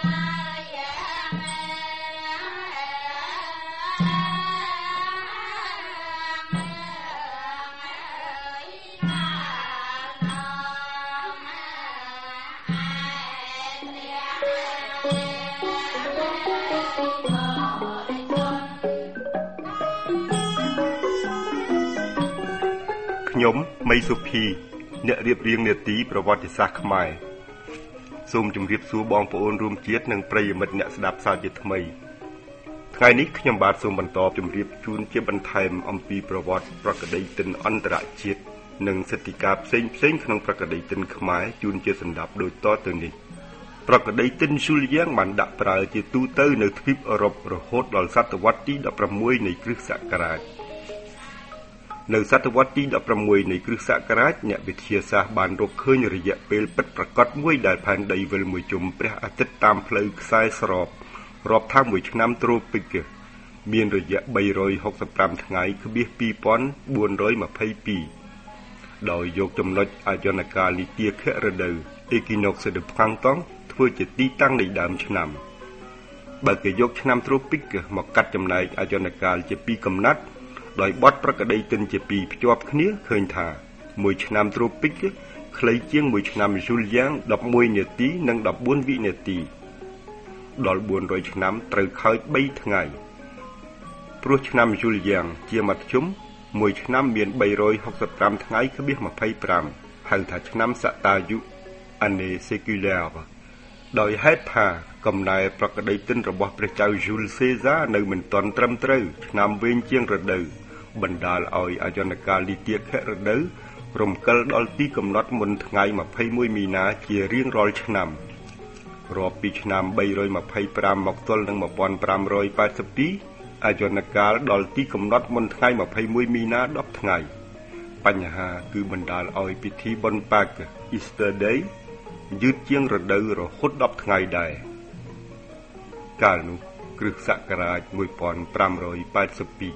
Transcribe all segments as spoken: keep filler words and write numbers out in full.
ខ្ញុំមីសុភីអ្នករៀបរៀងនាទីប្រវត្តិសាស្ត្រខ្មែរសូមជម្រាបសួរបងប្អូនរួមជាតិនិងប្រិយមិត្តអ្នកស្ដាប់សាជាថ្មីថ្ងៃនេះខ្ញុំបាទសូមបន្តជម្រាបជូនជាបន្ថែមអំពីប្រវត្តិប្រក្តីទិនអន្តរជាតិនិងសិទ្ធិការផ្សេងផ្សេងក្នុងប្រក្តីទិនខ្មែរជូនជាសន្តាប់ដូចតទៅនេះប្រក្តីទិនស៊ូលយ៉ាងបានដាក់ប្រើជាទូទៅនៅទ្វីបអឺរ៉ុបរហូតដល់សតវត្សទីដប់ប្រាំមួយនៃគ្រិស្តសករាជនៅសតវត្សទីដប់ប្រាំមួយនៃគ្រិស្តសករាជអ្នកវិទ្យាសាស្ត្របានរកឃើញរយៈពេលពិតប្រាកដមួយដែលផែនដីវិលមួយជុំព្រះអាទិត្យតាមផ្លូវខ្សែស្របរាប់ថាមួយឆ្នាំត្រូពិកមានរយៈបីរយហុកសិបប្រាំថ្ងៃគ្បៀសពីរពាន់បួនរយម្ភៃពីរដោយយកចំណុចអាយនកាលនីតិខរដូវ Equinox de Printemps ធ្វើជាទីតាំងនៃដើមឆ្នាំបើគេយកឆ្នាំត្រូពិកមកកាត់ចំណែកអាយនកាលជាពីរកំណាត់ដោយបត់ប្រក្តីទិនជាពីរភ្ជាប់គ្នាឃើញថាមួយឆ្នាំត្រូពិកខ្លីជាងមួយឆ្នាំស៊ូលយ៉ាងដប់មួយនាទីនិងដប់បួនវិនាទីដល់បួនរយឆ្នាំត្រូវខើចបីថ្ងៃព្រោះឆ្នាំស៊ូលយ៉ាងជាមធ្យមមួយឆ្នាំមានបីរយហុកសិបប្រាំថ្ងៃគ្បៀសម្ភៃប្រាំហៅថាឆ្នាំសតាយុ Année séculaire ដោយហេតុថាកំណែប្រក្តីទិនរបស់ព្រះចៅយូលសេសានៅមិនទាន់ត្រឹមត្រូវឆ្នាំវែងជាងរដូវបណ្ដាលឲ្យអាយនកាលនីតិខរដូវរំកិលដល់ទីកំណត់មុនថ្ងៃម្ភៃមួយមីនាជារៀងរាល់ឆ្នាំរាប់ពីឆ្នាំបីរយម្ភៃប្រាំមកទល់នឹងmột nghìn năm trăm tám mươi haiអាយនកាលដល់ទីកំណត់មុនថ្ងៃម្ភៃមួយមីនាដប់ថ្ងៃបញ្ហាគឺបណ្ដាលឲ្យពិធីបុណ្យប៉ាក Easter Day យឺតជាងរដូវរហូតដប់ថ្ងៃដែរកាលនោះគ្រិស្តសករាជmột nghìn năm trăm tám mươi hai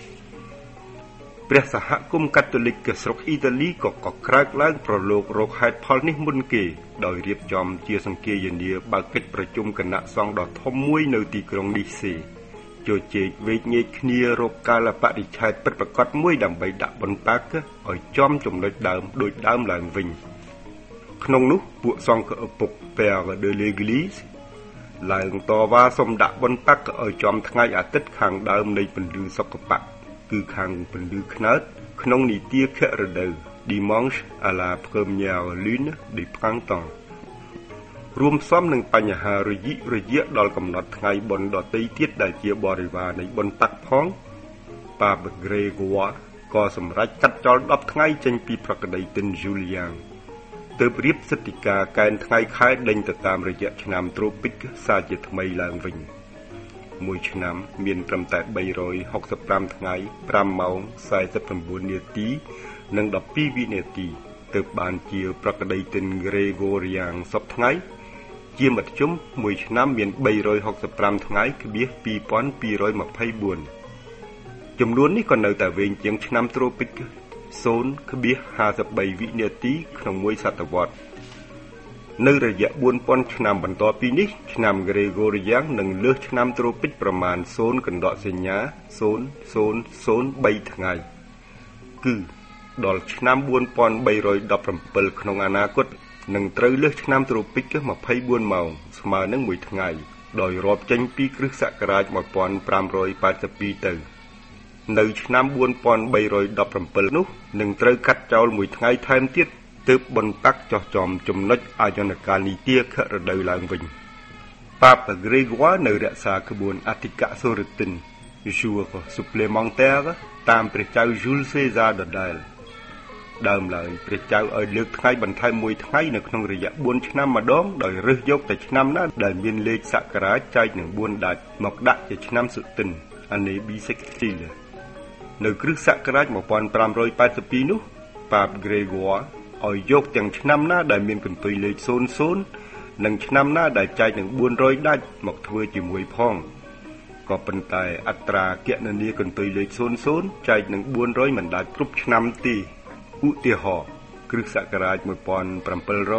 ព្រះសហគមន៍កាតូលិកស្រុកអ៊ីតាលីក៏កក្រើកឡើងប្រឡូករកហេតុផលនេះមុនគេដោយរៀបចំជាសង្គាយនាបើកកិច្ចប្រជុំគណៈសង្ឃដ៏ធំមួយនៅទីក្រុងនីសេជជែកវែកញែកគ្នារកកាលបរិច្ឆេទពិតប្រាកដមួយដើម្បីដាក់បុណ្យប៉ាកឲ្យចំចំណុចដើមដូចដើមឡើងវិញក្នុងនោះពួកសង្ឃឪពុក Père de l'Église ឡើងតវ៉ាសុំដាក់បុណ្យប៉ាកឲ្យចំថ្ងៃអាទិត្យខាងដើមនៃពន្លឺសុគបៈគឺខាងពន្លឺខ្នើតក្នុងនីតិខរដូវ Dimanche à la première lune du printemps រួមផ្សំនឹងបញ្ហារយិរយាដល់កំណត់ថ្ងៃបុណ្យដទៃទៀតដែលជាបរិវារនៃបុណ្យប៉ាកផងប៉ាបក្រេហ្គួរក៏សម្រេចកាត់ចោលដប់ថ្ងៃចេញពីប្រក្តីទិនស៊ូលយ៉ាងទើបរៀបសិទ្ធិការកែនថ្ងៃខែដេញទៅតាមរយៈឆ្នាំត្រូពិកសាជាថ្មីឡើងវិញមួយឆ្នាំមានត្រឹមតែបីរយហុកសិបប្រាំថ្ងៃប្រាំម៉ោងសែសិប៩នាទីនិងដប់ពីរវិនាទីទើបបានជាប្រក្តីទិនក្រេហ្គូរីយ៉ាងសពថ្ងៃជាមធ្យមមួយឆ្នាំមានបីរយហុកសិបប្រាំថ្ងៃគ្បៀសពីរពាន់ពីររយម្ភៃបួនចំនួននេះក៏នៅតែវែងជាងឆ្នាំត្រូពិកศูนย์គ្បៀសห้าสิบបីវិនាទីក្នុងមួយសតវត្សនៅរយៈបួនពាន់ឆ្នាំបន្តពីនេះឆ្នាំក្រេហ្គូរីយ៉ាងនឹងលើសឆ្នាំត្រូពិកប្រមាណศูนย์កណ្ដកសញ្ញាศูนย์ ศูนย์ ศูนย์ បីថ្ងៃគឺដល់ឆ្នាំបួនពាន់បីរយដប់ប្រាំពីរក្នុងអនាគតនឹងត្រូវលើសឆ្នាំត្រូពិកម្ភៃបួនម៉ោងស្មើនឹងមួយថ្ងៃដោយរាប់ចេញពីគ្រិស្តសករាជmột nghìn năm trăm tám mươi haiទៅនៅឆ្នាំបួនពាន់បីរយដប់ប្រាំពីរនោះនឹងត្រូវកាត់ចោលមួយថ្ងៃថែមទៀតទើបបុណ្យប៉ាកចោះចំចំណុចអាយនកាលនីតិខរដូវឡើងវិញប៉ាបក្រេហ្គួរនៅរក្សាក្បួនអធិកសូរទិន Jour supplémentaire តាមព្រះចៅយូលសេសាដដែលដើមឡើយព្រះចៅឲ្យលើកថ្ងៃបន្ថែមមួយថ្ងៃនៅក្នុងរយៈបួនឆ្នាំម្ដងដោយរើសយកតែឆ្នាំណាដែលមានលេខសករាជចែកនឹងបួនដាច់មកដាក់ជាឆ្នាំសុទិន Année bissextile នៅគ្រិស្តសករាជmột nghìn năm trăm tám mươi haiនោះប៉ាបក្រេហ្គួរឲ្យយកទាំងឆ្នាំណាដែលមានកន្ទុយលេខศูนย์ ศูนย์និងឆ្នាំណាដែលចែកនឹងបួនរយដាច់មកធ្វើជាមួយផងក៏ប៉ុន្តែអត្រាគណនាកន្ទុយលេខศูนย์ ศูนย์ចែកនឹងបួនរយមិនដាច់គ្រប់ឆ្នាំទេឧទាហរណ៍គ្រិស្តសករាជmột nghìn bảy trăm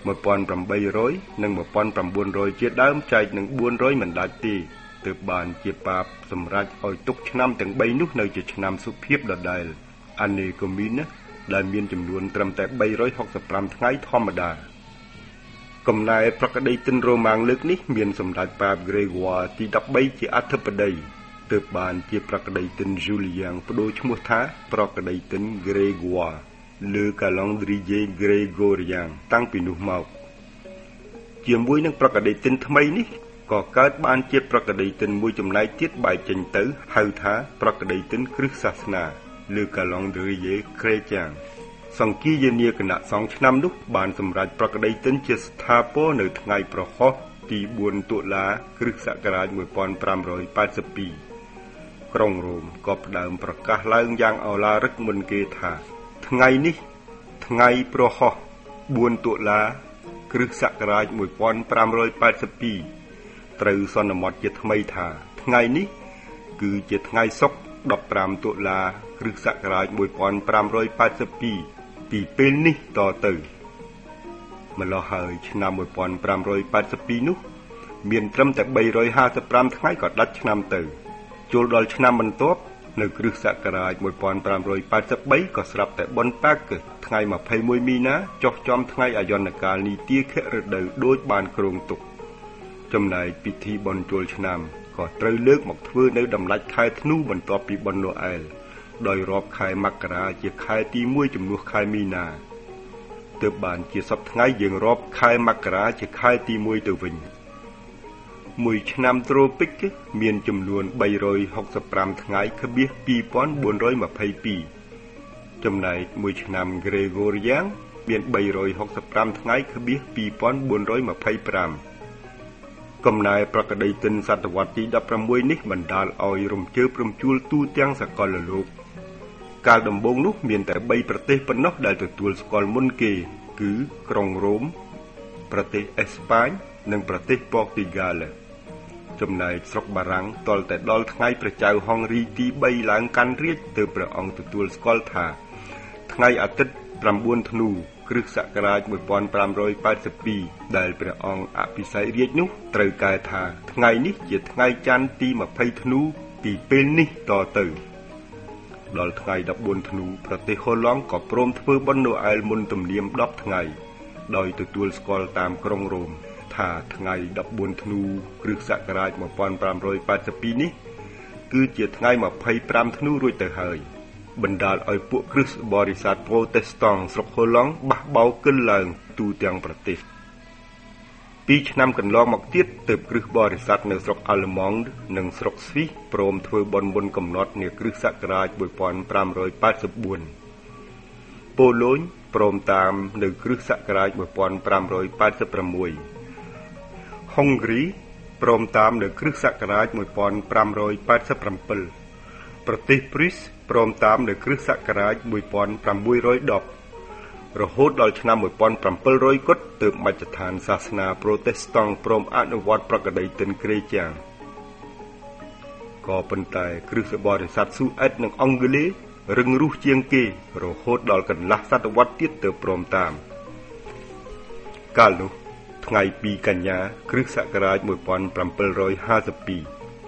một nghìn tám trăm និងmột nghìn chín trăm ជាដើមចែកនឹងbốn trămមិនដាច់ទេទើបបានជាបាបសម្រាប់ឲ្យទុកឆ្នាំទាំងបីនោះនៅជាឆ្នាំសុភាពដដែលអានេកូមីនដែលមានចំនួនត្រឹមតែba trăm sáu mươi lămថ្ងៃធម្មតាកំណែប្រកដីទិនរ៉ូម៉ាំងលើកនេះមានសម្ដេចប៉ាបហ្គ្រេហ្គាទី13ជាអធិបតីទើបបានជាប្រកដីទិនយូលីយ៉ាងបដូរឈ្មោះថាប្រកដីទិនហ្គ្រេហ្គាលើកាឡង់ឌ្រីយេហ្គ្រេហ្គូរីយ៉ាងតាំងពីនោះមកជាមួយនឹងប្រកដីទិនថ្មីនេះក៏កើតបានជាប្រកដីទិនមួយចំណែកទៀតបែកចេញទៅហៅថាប្រកដីទិនគ្រឹស្តសាសនាលើកាឡង់ឌ្រីយេក្រេចាងសង្គាយានាគណៈសង្ឃឆ្នាំនោះបានសម្រេចប្រកដីទិនជាស្ថាពរនៅថ្ងៃប្រហោះទី4តុលាគ្រិស្តសករាជmột nghìn năm trăm tám mươi haiក្រុងរ៉ូមក៏ផ្ដើមប្រកាសឡើងយ៉ាងឱឡារិកមុនគេថាថ្ងៃនេះថ្ងៃប្រហោះ4តុលាគ្រិស្តសករាជmột nghìn năm trăm tám mươi haiត្រូវសន្មតជាថ្មីថាថ្ងៃនេះគឺជាថ្ងៃសុក្រ15តុលាគ្រិស្តសករាជmột nghìn năm trăm tám mươi haiពីពេលនេះតទៅម្ល៉េះហើយឆ្នាំmột nghìn năm trăm tám mươi haiនោះមានត្រឹមតែba trămห้าสิบห้าថ្ងៃក៏ដាច់ឆ្នាំទៅចូលដល់ឆ្នាំបន្ទាប់នៅគ្រិស្តសករាជmột nghìn năm trăm tám mươi baក៏ស្រាប់តែបុណ្យប៉ាកថ្ងៃยี่สิบเอ็ดមីនាចុះចំថ្ងៃអាយន្តកាលនីតិខរដូវដូចបានគ្រោងទុកចំណែកពិធីបុណ្យចូលឆ្នាំក៏ត្រូវលើកមកធ្វើនៅដំណាច់ខែធ្នូបន្ទាប់ពីបុណ្យណូអែលដោយរាប់ខែមករាជាខែទីមួយជំនួសខែមីនាទើបបានជាសប្តាហ៍ថ្ងៃយើងរាប់ខែមករាជាខែទីមួយទៅវិញមួយឆ្នាំត្រូពិកមានចំនួនba trăm sáu mươi lămថ្ងៃក្បៀសtwo thousand four hundred twenty-twoចំណែកមួយឆ្នាំហ្គ្រេហ្គូរីយ៉ាងមានba trăm sáu mươi lămថ្ងៃក្បៀសtwo thousand four hundred twenty-fiveកំណែប្រកដីទិនសតវត្សទី16នេះបណ្ដាលឲ្យរំជើបរំជួលទូទាំងសកលលោកកាលដំបូងនោះមានតែbaប្រទេសប៉ុណ្ណោះដែលទទួលស្គាល់មុនគេគឺក្រុងរ៉ូមប្រទេសអេស្ប៉ាញនិងប្រទេសប៉ូទុយហ្គាល់ចំណែកស្រុកបារាំងទាល់តែដល់ថ្ងៃព្រះចៅហុងរីទីthreeឡើងកាន់រាជទើបព្រះអង្គទទួលស្គាល់ថាថ្ងៃអាទិត្យnineធ្នូគ្រិស្តសករាជmột nghìn năm trăm eighty-twoដែលព្រះអង្គអភិសេករាជនោះត្រូវកែថាថ្ងៃនេះជាថ្ងៃច័ន្ទទីtwentyធ្នូពីពេលនេះតទៅដល់ថ្ងៃfourteenធ្នូប្រទេសហូឡង់ក៏ព្រមធ្វើបុណ្យណូអែលមុនទំនៀមtenថ្ងៃដោយទទួលស្គាល់តាមក្រុងរ៉ូមថាថ្ងៃfourteenធ្នូគ្រិស្តសករាជmột nghìn năm trăm eighty-twoនេះគឺជាថ្ងៃtwenty-fiveធ្នូរួចទៅហើយបណ្ដាលឲ្យពួកគ្រិស្តបរិស័ទប្រូតេស្តង់ស្រុកហូឡង់បះបោរកិនឡើងទូទាំងប្រទេសពីរឆ្នាំកន្លងមកទៀតទើបគ្រិស្តបរិស័ទនៅស្រុកអាល្លឺម៉ង់និងស្រុកស្វីសព្រមធ្វើបុណ្យមុនកំណត់នាគ្រិស្តសករាជmột nghìn năm trăm eighty-fourប៉ូឡូញព្រមតាមនៅគ្រិស្តសករាជmột nghìn năm trăm eighty-sixហុងគ្រីព្រមតាមនៅគ្រិស្តសករាជmột nghìn năm trăm eighty-sevenប្រទេសព្រីសព្រមតាមនៅគ្រិស្តសករាជmột nghìn chín trăm tenរហូតដល់ឆ្នាំmột nghìn seven hundredគត់ទើបមជ្ឈដ្ឋានសាសនាប្រូតេស្តង់ព្រមអនុវត្តប្រកដីទិនក្រេចាងក៏ប៉ុន្តែគ្រិស្តបរិស័ទស៊ូអែតនិងអង់គ្លេសរឹងរូសជាងគេរហូតដល់កន្លះសតវត្សទៀតទើបព្រមតាមកាលនោះថ្ងៃtwoកញ្ញាគ្រិស្តសករាជmột nghìn seven hundred fifty-two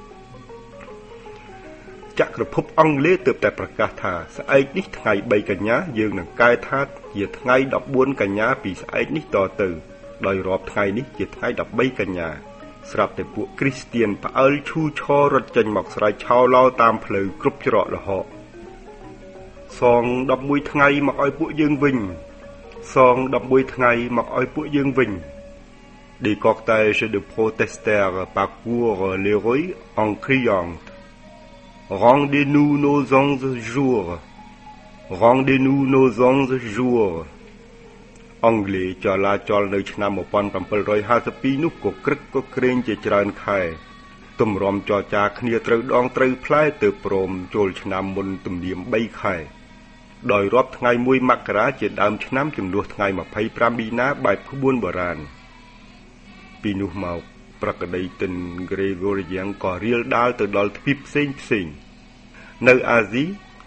ចក្រភពអង់គ្លេសទើបតែប្រកាសថាស្អែកនេះថ្ងៃthreeកញ្ញាយើងនឹងកែថាជាថ្ងៃfourteenកញ្ញាពីស្អែកនេះតទៅដោយរាប់ថ្ងៃនេះជាថ្ងៃthirteenកញ្ញាស្រាប់តែពួកគ្រីស្ទៀនផ្អើលឈូឆររត់ចេញមកស្រែកឆោឡោតាមផ្លូវគ្រប់ច្រកល្ហកសងelevenថ្ងៃមកឲ្យពួកយើងវិញសងelevenថ្ងៃមកឲ្យពួកយើងវិញDes cortèges de protestants parcourent les rues en criant Rendez-nous nos onze jours Rendez-nous nos onze jours អង់គ្លេសចលាចលនៅឆ្នាំmột nghìn seven hundred fifty-twoនោះក៏ក្រឹកក៏ក្រែងជាច្រើនខែទម្រាំចរចាគ្នាត្រូវដងត្រូវផ្លែទើបព្រមចូលឆ្នាំមុនទំនៀមthreeខែដោយរាប់ថ្ងៃoneមករាជាដើមឆ្នាំជំនួសថ្ងៃtwenty-fiveមីនាបែបក្បួនបុរាណពីនោះមកប្រកដីទិនហ្គ្រេហ្គូរីយ៉ាងក៏រៀលដាលទៅដល់ទ្វីបផ្សេងផ្សេងនៅអាស៊ី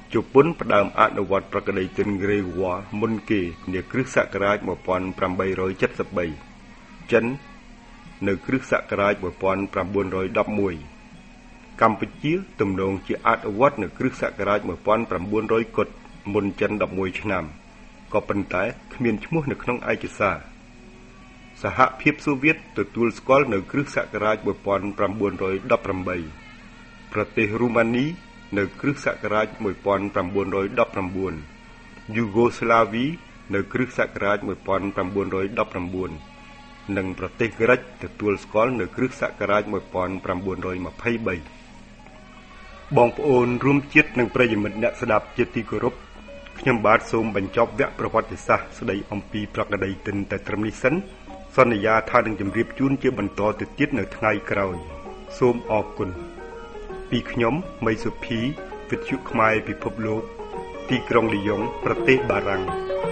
ជប៉ុនផ្ដើមអនុវត្តប្រក្តីទិនក្រេវ៉ាមុនគេនាគ្រិស្តសករាជmột nghìn tám trăm七mươi baចិននៅគ្រិស្តសករាជmột nghìn chín trăm mười mộtកម្ពុជាទំនងជាអនុវត្តនៅគ្រិស្តសករាជmột nghìn chín trămគត់មុនចិនelevenឆ្នាំក៏ប៉ុន្តែគ្មានឈ្មោះនៅក្នុងឯកសារសហភាពសូវៀតទទួលស្គាល់នៅគ្រិស្តសករាជmột nghìn chín trăm eighteenប្រទេសរូម៉ានីនៅគ្រិស្តសករាជmột nghìn chín trăm nineteenយូហ្គោស្លាវីនៅគ្រិស្តសករាជmột nghìn chín trăm eighteenនិងប្រទេសក្រិចទទួលស្គាល់នៅគ្រិស្តសករាជmột nghìn chín trăm twenty-threeបងប្អូនរួមជាតិនិងប្រិយមិត្តអ្នកស្ដាប់ជាទីគោរពខ្ញុំបាទសូមបញ្ចប់វគ្គប្រវត្តិសាស្ត្រស្ដីអំពីប្រក្តីទិនតែត្រឹមនេះសិនសន្យាថានឹងជម្រាបជូនជាបន្តទៅទៀតនៅថ្ងៃក្រោយសូមអរគុណពីខ្ញុំមីសុភីវិទ្យុខ្មែរពិភពលោកទីក្រុងលីយ៉ុងប្រទេសបារាំង